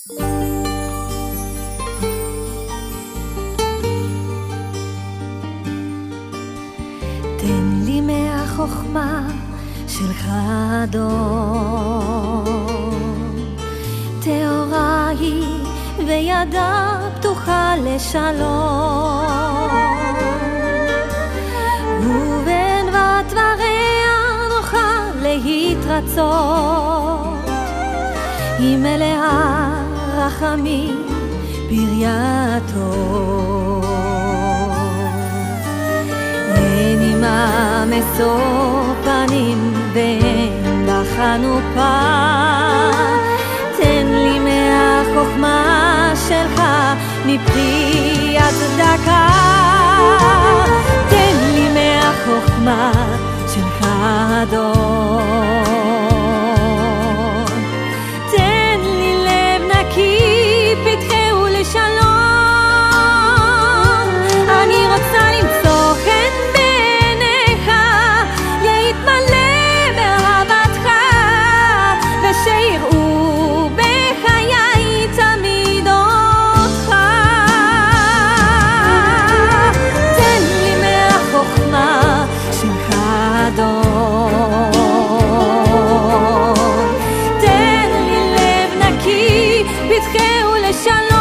תן לי מהחוכמה שלך אדון, טהורה היא וידה פתוחה לשלום, ובין ודבריה נוכל להתרצות, היא מלאה רחמים פריה טוב. אין עמה משוא פנים ואין לה חנופה, תן לי מהחוכמה שלך מפרי הצדקה, תן לי מהחוכמה שלך אדון, תן לי לב נקי פתחהו לשלום, אני רוצה למצוא חן בעיניך, להתמלא באהבתך, ושיראו בחיי תמיד אותך. תן לי מהחוכמה שלך אדון, תן לי לב נקי פתחהו לשלום,